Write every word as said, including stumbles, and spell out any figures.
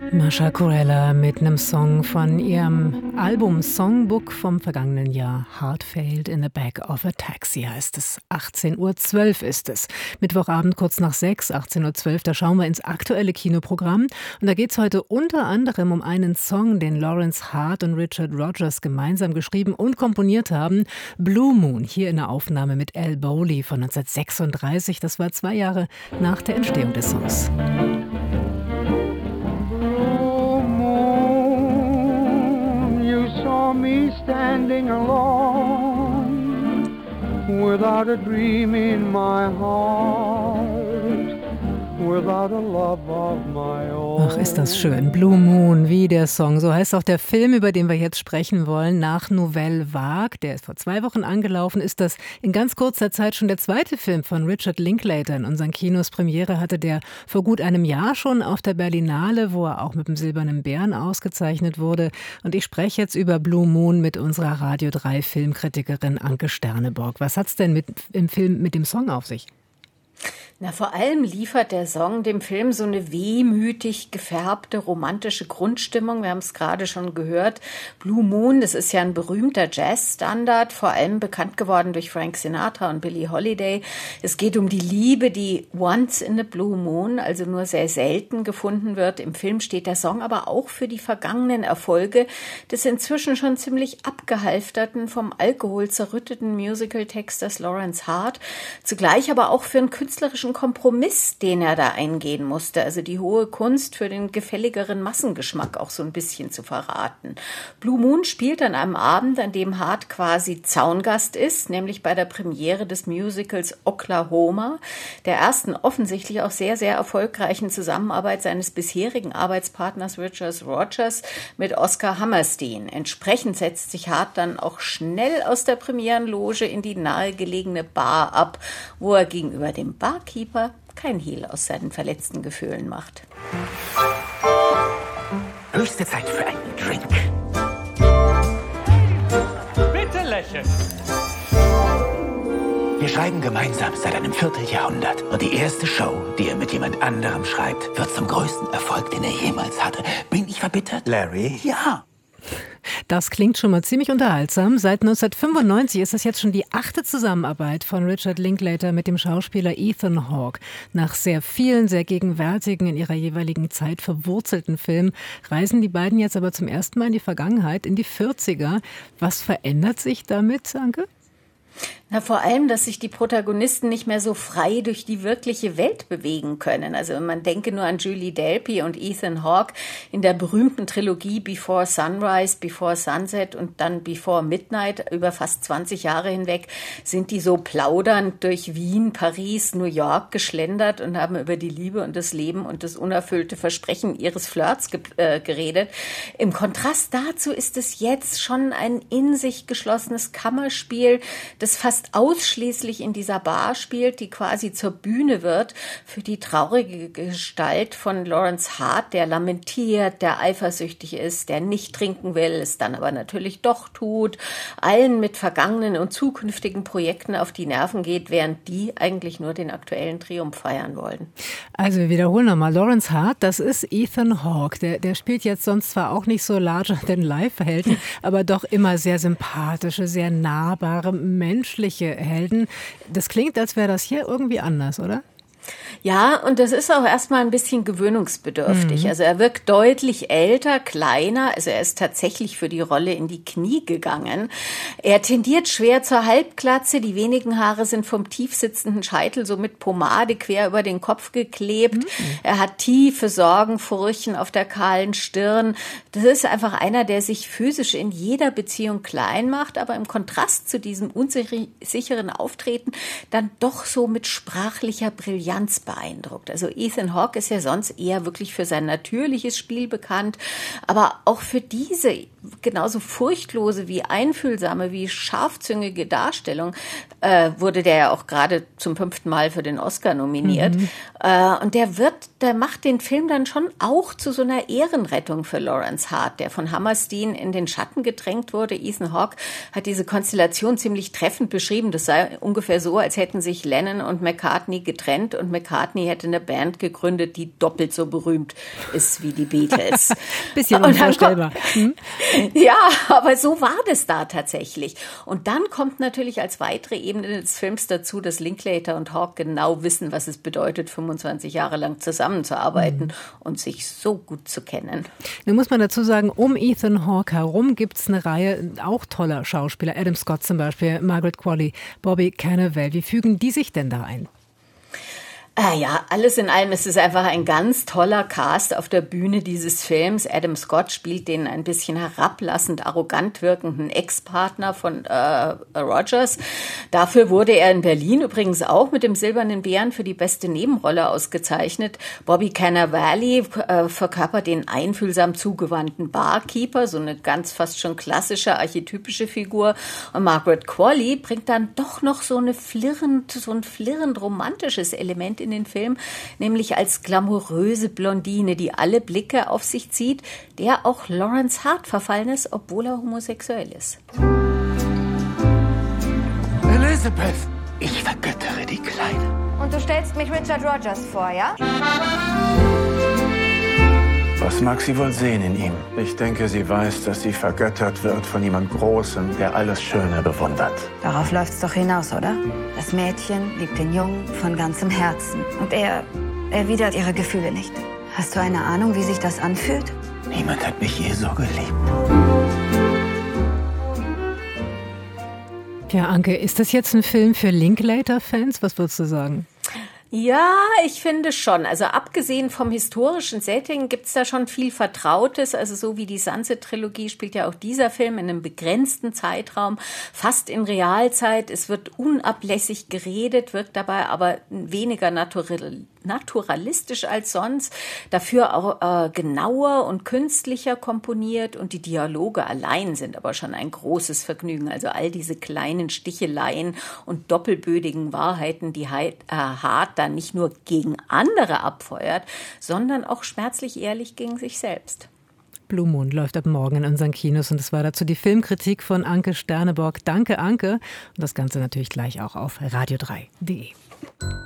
Mascha Kurella mit einem Song von ihrem Album Songbook vom vergangenen Jahr. Heart Failed in the Back of a Taxi heißt es. achtzehn Uhr zwölf ist es. Mittwochabend kurz nach sechs, achtzehn Uhr zwölf, da schauen wir ins aktuelle Kinoprogramm. Und da geht es heute unter anderem um einen Song, den Lawrence Hart und Richard Rodgers gemeinsam geschrieben und komponiert haben. Blue Moon, hier in der Aufnahme mit Al Bowlly von neunzehnhundertsechsunddreißig. Das war zwei Jahre nach der Entstehung des Songs. Me standing alone without a dream in my heart, without a love of my own. Ach, ist das schön. Blue Moon, wie der Song. So heißt auch der Film, über den wir jetzt sprechen wollen, nach Nouvelle Vague. Der ist vor zwei Wochen angelaufen. Ist das in ganz kurzer Zeit schon der zweite Film von Richard Linklater in unseren Kinos. Premiere hatte der vor gut einem Jahr schon auf der Berlinale, wo er auch mit dem Silbernen Bären ausgezeichnet wurde. Und ich spreche jetzt über Blue Moon mit unserer Radio drei Filmkritikerin Anke Sterneborg. Was hat's denn mit, im Film mit dem Song auf sich? Na, vor allem liefert der Song dem Film so eine wehmütig gefärbte, romantische Grundstimmung. Wir haben es gerade schon gehört. Blue Moon, das ist ja ein berühmter Jazzstandard, vor allem bekannt geworden durch Frank Sinatra und Billie Holiday. Es geht um die Liebe, die once in a blue moon, also nur sehr selten gefunden wird. Im Film steht der Song aber auch für die vergangenen Erfolge des inzwischen schon ziemlich abgehalfterten, vom Alkohol zerrütteten Musical-Texters Lawrence Hart. Zugleich aber auch für einen künstlerischen Kompromiss, den er da eingehen musste, also die hohe Kunst für den gefälligeren Massengeschmack auch so ein bisschen zu verraten. Blue Moon spielt an einem Abend, an dem Hart quasi Zaungast ist, nämlich bei der Premiere des Musicals Oklahoma, der ersten offensichtlich auch sehr, sehr erfolgreichen Zusammenarbeit seines bisherigen Arbeitspartners Richard Rodgers mit Oscar Hammerstein. Entsprechend setzt sich Hart dann auch schnell aus der Premierenloge in die nahegelegene Bar ab, wo er gegenüber dem Barkeeper kein Hehl aus seinen verletzten Gefühlen macht. Höchste Zeit für einen Drink. Bitte lächeln. Wir schreiben gemeinsam seit einem Vierteljahrhundert. Und die erste Show, die er mit jemand anderem schreibt, wird zum größten Erfolg, den er jemals hatte. Bin ich verbittert? Larry? Ja. Das klingt schon mal ziemlich unterhaltsam. Seit neunzehnhundertfünfundneunzig ist das jetzt schon die achte Zusammenarbeit von Richard Linklater mit dem Schauspieler Ethan Hawke. Nach sehr vielen, sehr gegenwärtigen, in ihrer jeweiligen Zeit verwurzelten Filmen reisen die beiden jetzt aber zum ersten Mal in die Vergangenheit, in die vierziger. Was verändert sich damit, Anke? Na, vor allem, dass sich die Protagonisten nicht mehr so frei durch die wirkliche Welt bewegen können. Also man denke nur an Julie Delpy und Ethan Hawke in der berühmten Trilogie Before Sunrise, Before Sunset und dann Before Midnight. Über fast zwanzig Jahre hinweg sind die so plaudernd durch Wien, Paris, New York geschlendert und haben über die Liebe und das Leben und das unerfüllte Versprechen ihres Flirts ge- äh, geredet. Im Kontrast dazu ist es jetzt schon ein in sich geschlossenes Kammerspiel, das fast ausschließlich in dieser Bar spielt, die quasi zur Bühne wird für die traurige Gestalt von Lawrence Hart, der lamentiert, der eifersüchtig ist, der nicht trinken will, es dann aber natürlich doch tut, allen mit vergangenen und zukünftigen Projekten auf die Nerven geht, während die eigentlich nur den aktuellen Triumph feiern wollen. Also wir wiederholen nochmal, Lawrence Hart, das ist Ethan Hawke, der, der spielt jetzt sonst zwar auch nicht so larger-than-life-Helden, aber doch immer sehr sympathische, sehr nahbare, menschliche Helden. Das klingt, als wäre das hier irgendwie anders, oder? Ja, und das ist auch erstmal ein bisschen gewöhnungsbedürftig. Mhm. Also er wirkt deutlich älter, kleiner. Also er ist tatsächlich für die Rolle in die Knie gegangen. Er tendiert schwer zur Halbglatze. Die wenigen Haare sind vom tief sitzenden Scheitel so mit Pomade quer über den Kopf geklebt. Mhm. Er hat tiefe Sorgenfurchen auf der kahlen Stirn. Das ist einfach einer, der sich physisch in jeder Beziehung klein macht, aber im Kontrast zu diesem unsicheren Auftreten dann doch so mit sprachlicher Brillanz beeindruckt. Also Ethan Hawke ist ja sonst eher wirklich für sein natürliches Spiel bekannt, aber auch für diese genauso furchtlose wie einfühlsame, wie scharfzüngige Darstellung, äh, wurde der ja auch gerade zum fünften Mal für den Oscar nominiert. Mhm. Äh, und der wird, der macht den Film dann schon auch zu so einer Ehrenrettung für Lawrence Hart, der von Hammerstein in den Schatten gedrängt wurde. Ethan Hawke hat diese Konstellation ziemlich treffend beschrieben. Das sei ungefähr so, als hätten sich Lennon und McCartney getrennt und McCartney hätte eine Band gegründet, die doppelt so berühmt ist wie die Beatles. Bisschen unvorstellbar. Hm? Ja, aber so war das da tatsächlich. Und dann kommt natürlich als weitere Ebene des Films dazu, dass Linklater und Hawke genau wissen, was es bedeutet, fünfundzwanzig Jahre lang zusammenzuarbeiten mhm. und sich so gut zu kennen. Nun muss man dazu sagen, um Ethan Hawke herum gibt es eine Reihe auch toller Schauspieler. Adam Scott zum Beispiel, Margaret Qualley, Bobby Cannavale. Wie fügen die sich denn da ein? Ah ja, alles in allem ist es einfach ein ganz toller Cast auf der Bühne dieses Films. Adam Scott spielt den ein bisschen herablassend, arrogant wirkenden Ex-Partner von äh, Rogers. Dafür wurde er in Berlin übrigens auch mit dem Silbernen Bären für die beste Nebenrolle ausgezeichnet. Bobby Cannavale äh, verkörpert den einfühlsam zugewandten Barkeeper, so eine ganz fast schon klassische, archetypische Figur. Und Margaret Qualley bringt dann doch noch so eine flirrend, so ein flirrend romantisches Element in den Film, nämlich als glamouröse Blondine, die alle Blicke auf sich zieht, der auch Lawrence Hart verfallen ist, obwohl er homosexuell ist. Elizabeth, ich vergöttere die Kleine. Und du stellst mich Richard Rogers vor, ja? Was mag sie wohl sehen in ihm? Ich denke, sie weiß, dass sie vergöttert wird von jemand Großem, der alles Schöne bewundert. Darauf läuft's doch hinaus, oder? Das Mädchen liebt den Jungen von ganzem Herzen. Und er erwidert ihre Gefühle nicht. Hast du eine Ahnung, wie sich das anfühlt? Niemand hat mich je so geliebt. Ja, Anke, ist das jetzt ein Film für Linklater-Fans? Was würdest du sagen? Ja, ich finde schon. Also abgesehen vom historischen Setting gibt's da schon viel Vertrautes. Also so wie die Sunset-Trilogie spielt ja auch dieser Film in einem begrenzten Zeitraum, fast in Realzeit. Es wird unablässig geredet, wirkt dabei aber weniger natural, naturalistisch als sonst. Dafür auch äh, genauer und künstlicher komponiert und die Dialoge allein sind aber schon ein großes Vergnügen. Also all diese kleinen Sticheleien und doppelbödigen Wahrheiten, die äh, Hart dann nicht nur gegen andere abfeuert, sondern auch schmerzlich ehrlich gegen sich selbst. Blue Moon läuft ab morgen in unseren Kinos und das war dazu die Filmkritik von Anke Sterneborg. Danke, Anke. Und das Ganze natürlich gleich auch auf radio drei punkt de.